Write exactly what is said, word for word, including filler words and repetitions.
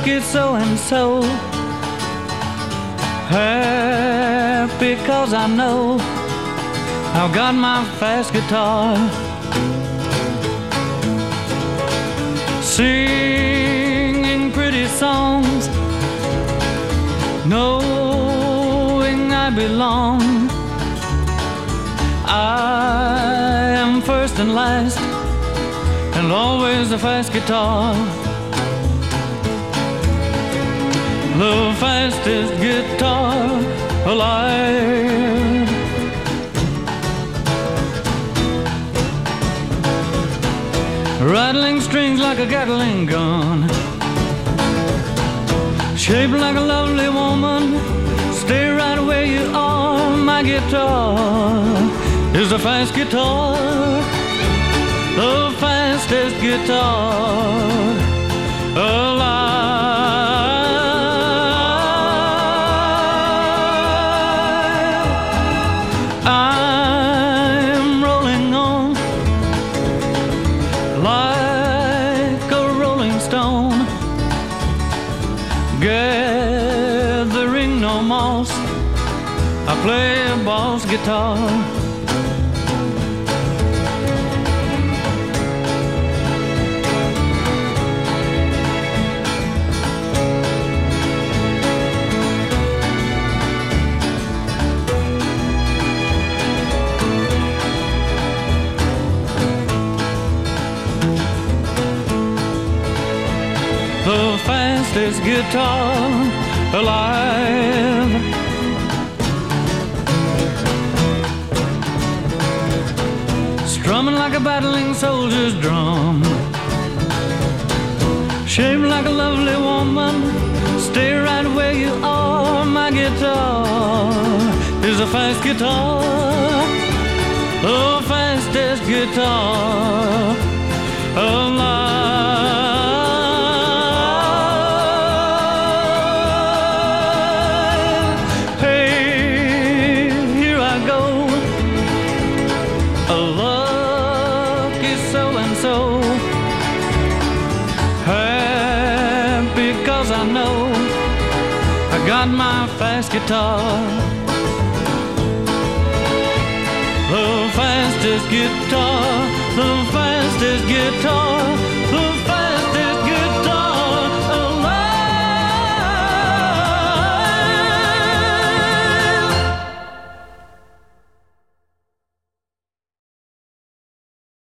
lucky so-and-so. Happy 'cause I know I've got my fast guitar. Singing pretty songs, knowing I belong. I am first and last, and always the fast guitar. The fastest guitar alive. Rattling strings like a Gatling gun, shaped like a lovely woman. Stay right where you are. My guitar is a fast guitar, the fastest guitar alive. I'm rolling on like a rolling stone, gathering no moss. I play a boss guitar. The fastest guitar alive. Strumming like a battling soldier's drum, shaped like a lovely woman. Stay right where you are. My guitar is a fast guitar, the fastest guitar alive. A lucky so-and-so. Happy 'cause I know I got my fast guitar. The fastest guitar, the fastest guitar